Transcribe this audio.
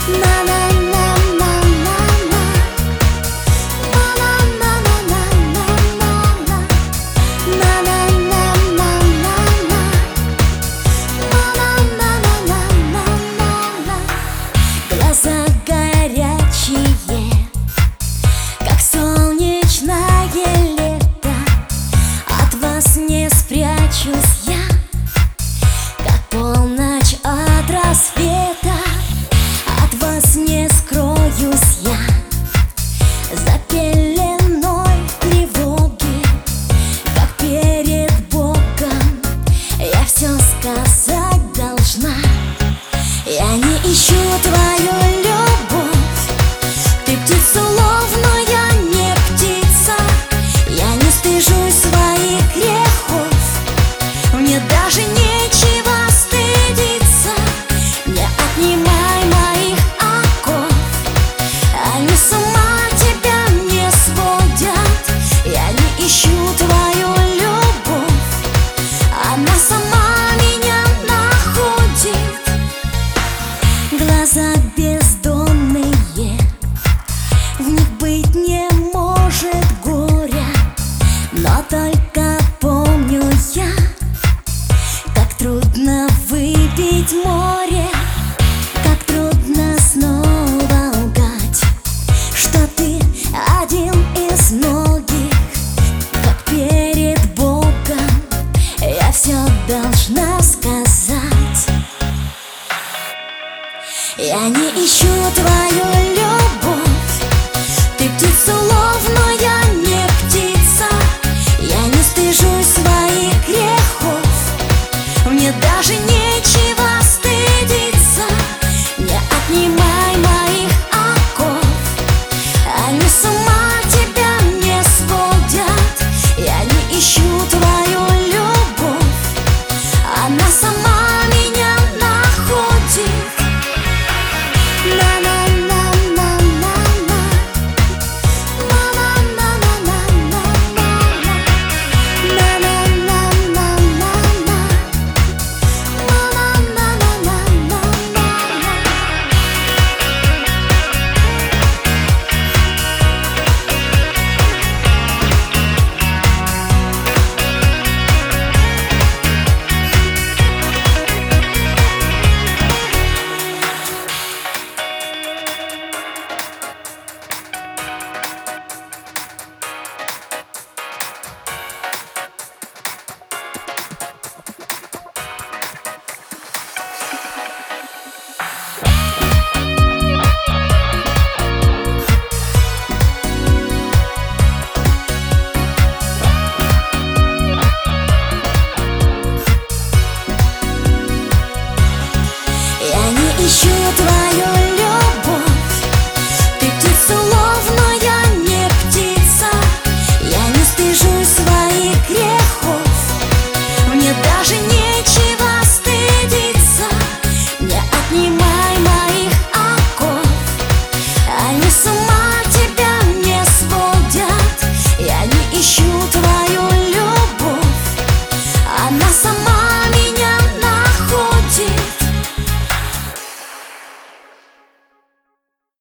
Глаза горячие, как солнечное лето. От вас не спрячусь я, как полночь от рассвета. От вас не скроюсь я за пеленой тревоги, как перед Богом я все сказать должна. Я не ищу твою любовь, ты птица ловная, не птица. Я не стыжусь своих грехов, мне даже нечего стыдиться. Не отнимай моих оков, они с ума тебя не сводят. Я не ищу твою любовь, она сама меня находит. Глаза бездонные, в них быть не может горя. Но только помню я, как трудно выпить море, как трудно снова лгать, что ты один из многих. Как перед Богом я все должна сказать. Я не ищу твою любовь,